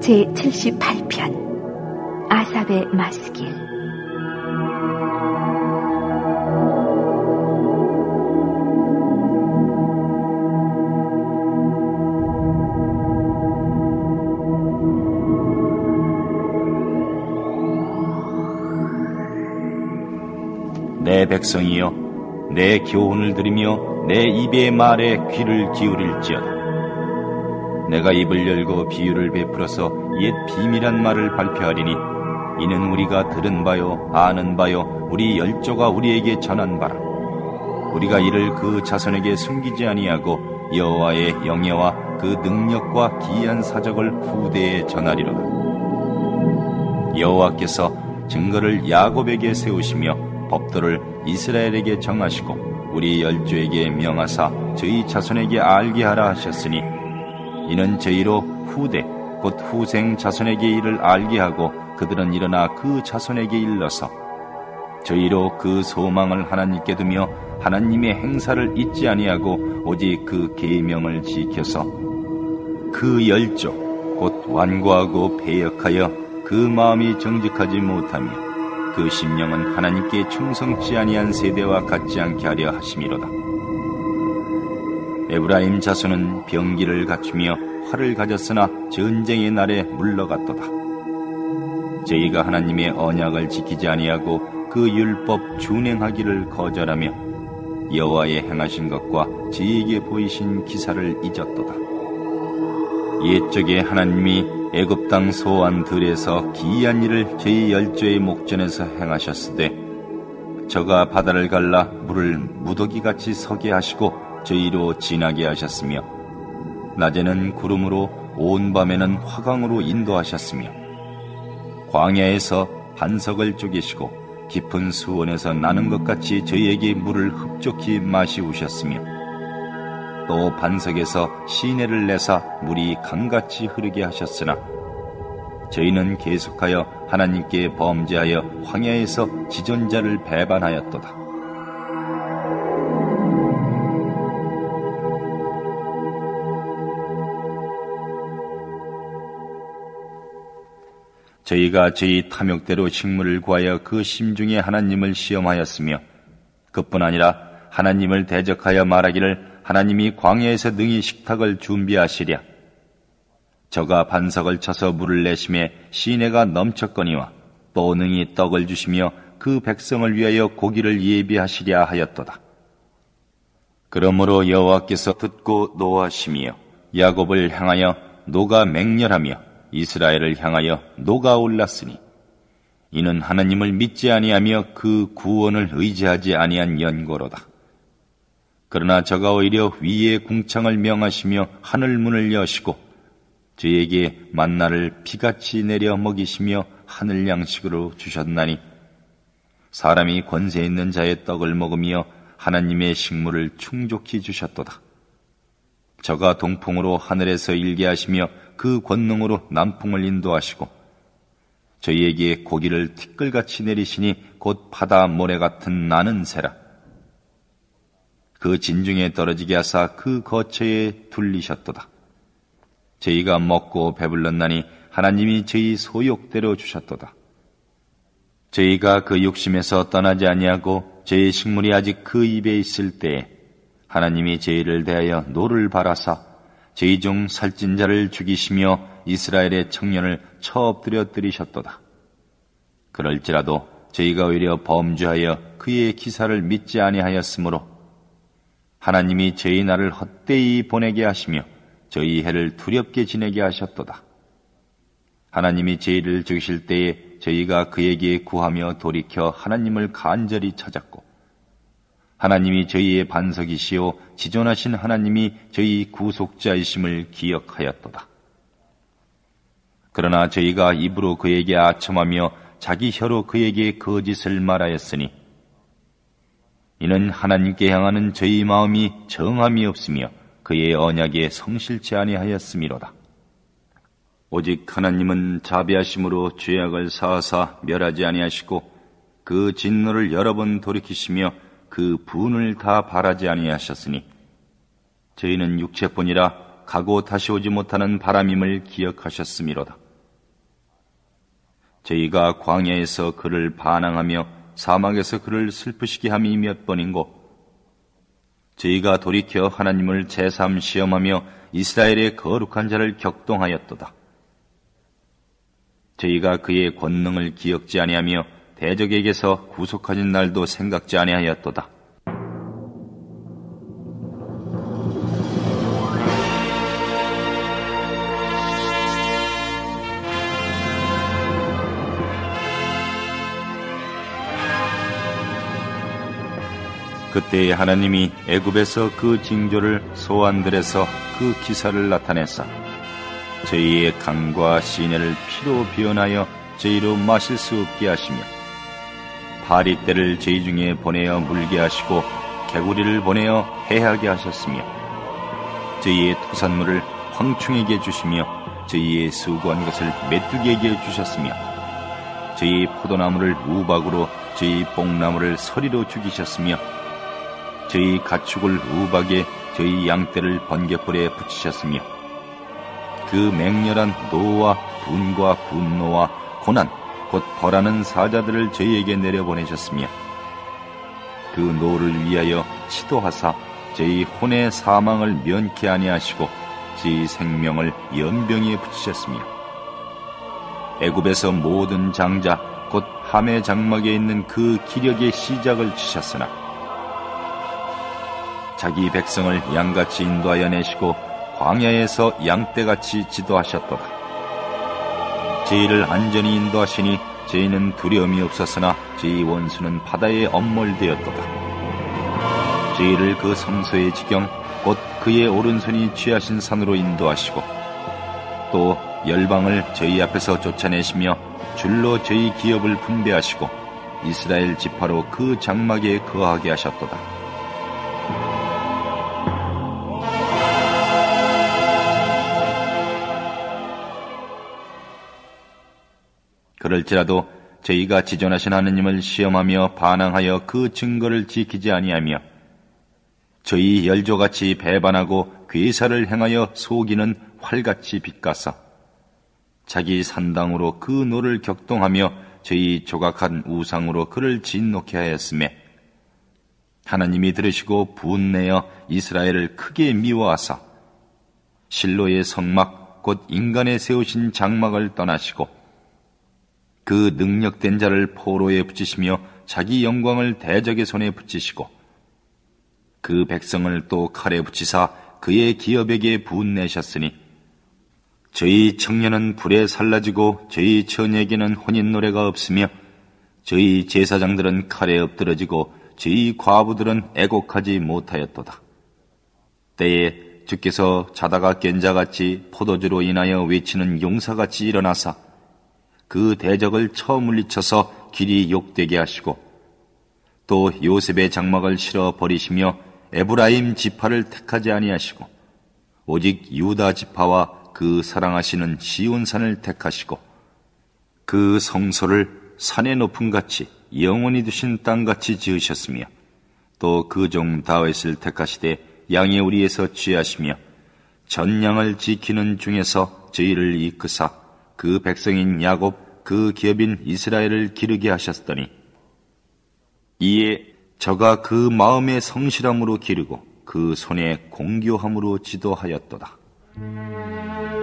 제78편 아삽의 마스길. 내 백성이여, 내 교훈을 들으며 내 입의 말에 귀를 기울일지어다. 내가 입을 열고 비유를 베풀어서 옛 비밀한 말을 발표하리니 이는 우리가 들은 바요 아는 바요 우리 열조가 우리에게 전한 바라. 우리가 이를 그 자손에게 숨기지 아니하고 여호와의 영예와 그 능력과 기이한 사적을 후대에 전하리로다. 여호와께서 증거를 야곱에게 세우시며 법도를 이스라엘에게 정하시고 우리 열조에게 명하사 저희 자손에게 알게 하라 하셨으니 이는 저희로 후대 곧 후생 자손에게 이를 알게 하고 그들은 일어나 그 자손에게 일러서 저희로 그 소망을 하나님께 두며 하나님의 행사를 잊지 아니하고 오직 그 계명을 지켜서 그 열조 곧 완고하고 패역하여 그 마음이 정직하지 못하며 그 심령은 하나님께 충성치 아니한 세대와 같지 않게 하려 하심이로다. 에브라임 자손은 병기를 갖추며 활을 가졌으나 전쟁의 날에 물러갔도다. 저희가 하나님의 언약을 지키지 아니하고 그 율법 준행하기를 거절하며 여호와의 행하신 것과 저희에게 보이신 기사를 잊었도다. 옛적에 하나님이 애굽 땅 소안 들에서 기이한 일을 저희 열조의 목전에서 행하셨으되 저가 바다를 갈라 물을 무더기같이 서게 하시고 저희로 지나게 하셨으며 낮에는 구름으로 온 밤에는 화강으로 인도하셨으며 광야에서 반석을 쪼개시고 깊은 수원에서 나는 것 같이 저희에게 물을 흡족히 마시우셨으며 또 반석에서 시내를 내사 물이 강같이 흐르게 하셨으나 저희는 계속하여 하나님께 범죄하여 황야에서 지존자를 배반하였도다. 저희가 저희 탐욕대로 식물을 구하여 그 심중에 하나님을 시험하였으며 그뿐 아니라 하나님을 대적하여 말하기를 하나님이 광야에서 능히 식탁을 준비하시랴. 저가 반석을 쳐서 물을 내심에 시내가 넘쳤거니와 또 능히 떡을 주시며 그 백성을 위하여 고기를 예비하시랴 하였도다. 그러므로 여호와께서 듣고 노하시며 야곱을 향하여 노가 맹렬하며 이스라엘을 향하여 노가 올랐으니 이는 하나님을 믿지 아니하며 그 구원을 의지하지 아니한 연고로다. 그러나 저가 오히려 위에 궁창을 명하시며 하늘 문을 여시고 저에게 만나를 비같이 내려 먹이시며 하늘 양식으로 주셨나니 사람이 권세 있는 자의 떡을 먹으며 하나님의 식물을 충족히 주셨도다. 저가 동풍으로 하늘에서 일게 하시며 그 권능으로 남풍을 인도하시고 저희에게 고기를 티끌같이 내리시니 곧 바다 모래 같은 나는 새라. 그 진중에 떨어지게 하사 그 거처에 둘리셨도다. 저희가 먹고 배불렀나니 하나님이 저희 소욕대로 주셨도다. 저희가 그 욕심에서 떠나지 아니하고 저희 식물이 아직 그 입에 있을 때에 하나님이 저희를 대하여 노를 바라사 저희 중 살찐 자를 죽이시며 이스라엘의 청년을 쳐엎드려 들이셨도다. 그럴지라도 저희가 오히려 범죄하여 그의 기사를 믿지 아니하였으므로 하나님이 저희 날을 헛되이 보내게 하시며 저희 해를 두렵게 지내게 하셨도다. 하나님이 저희를 죽이실 때에 저희가 그에게 구하며 돌이켜 하나님을 간절히 찾았고 하나님이 저희의 반석이시오 지존하신 하나님이 저희 구속자이심을 기억하였도다. 그러나 저희가 입으로 그에게 아첨하며 자기 혀로 그에게 거짓을 말하였으니 이는 하나님께 향하는 저희 마음이 정함이 없으며 그의 언약에 성실치 아니하였음이로다. 오직 하나님은 자비하심으로 죄악을 사하사 멸하지 아니하시고 그 진노를 여러 번 돌이키시며 그 분을 다 바라지 아니하셨으니 저희는 육체뿐이라 가고 다시 오지 못하는 바람임을 기억하셨음이로다. 저희가 광야에서 그를 반항하며 사막에서 그를 슬프시게 함이 몇 번인고 저희가 돌이켜 하나님을 제삼 시험하며 이스라엘의 거룩한 자를 격동하였도다. 저희가 그의 권능을 기억지 아니하며 대적에게서 구속하신 날도 생각지 아니하였도다. 그때 하나님이 애굽에서 그 징조를 소환들에서 그 기사를 나타내사 저희의 강과 시내를 피로 변하여 저희로 마실 수 없게 하시며 파리떼를 저희 중에 보내어 물게 하시고 개구리를 보내어 해하게 하셨으며 저희의 토산물을 황충에게 주시며 저희의 수고한 것을 메뚜기에게 주셨으며 저희 포도나무를 우박으로 저희 뽕나무를 서리로 죽이셨으며 저희 가축을 우박에 저희 양떼를 번갯불에 붙이셨으며 그 맹렬한 노와 분과 분노와 고난 곧 벌하는 사자들을 저희에게 내려보내셨으며 그 노를 위하여 치도하사 저희 혼의 사망을 면케 아니하시고 저희 생명을 연병에 붙이셨으며 애굽에서 모든 장자 곧 함의 장막에 있는 그 기력의 시작을 치셨으나 자기 백성을 양같이 인도하여 내시고 광야에서 양떼같이 지도하셨도다. 저희를 안전히 인도하시니 저희는 두려움이 없었으나 저희 원수는 바다에 엄몰되었도다. 저희를 그 성소의 지경 곧 그의 오른손이 취하신 산으로 인도하시고 또 열방을 저희 앞에서 쫓아내시며 줄로 저희 기업을 분배하시고 이스라엘 지파로 그 장막에 거하게 하셨도다. 그럴지라도 저희가 지존하신 하느님을 시험하며 반항하여 그 증거를 지키지 아니하며 저희 열조같이 배반하고 괴사를 행하여 속이는 활같이 빗가서 자기 산당으로 그 노를 격동하며 저희 조각한 우상으로 그를 진노케 하였으매 하나님이 들으시고 분내어 이스라엘을 크게 미워하사 실로의 성막 곧 인간의 세우신 장막을 떠나시고 그 능력된 자를 포로에 붙이시며 자기 영광을 대적의 손에 붙이시고 그 백성을 또 칼에 붙이사 그의 기업에게 분내셨으니 저희 청년은 불에 살라지고 저희 처녀에게는 혼인 노래가 없으며 저희 제사장들은 칼에 엎드러지고 저희 과부들은 애곡하지 못하였도다. 때에 주께서 자다가 깬 자같이 포도주로 인하여 외치는 용사같이 일어나사 그 대적을 쳐 물리쳐서 길이 욕되게 하시고 또 요셉의 장막을 실어 버리시며 에브라임 지파를 택하지 아니하시고 오직 유다 지파와 그 사랑하시는 시온산을 택하시고 그 성소를 산의 높음 같이 영원히 두신 땅같이 지으셨으며 또 그 종 다윗을 택하시되 양의 우리에서 취하시며 전양을 지키는 중에서 저희를 이끄사 그 백성인 야곱 그 기업인 이스라엘을 기르게 하셨더니 이에 저가 그 마음의 성실함으로 기르고 그 손의 공교함으로 지도하였도다.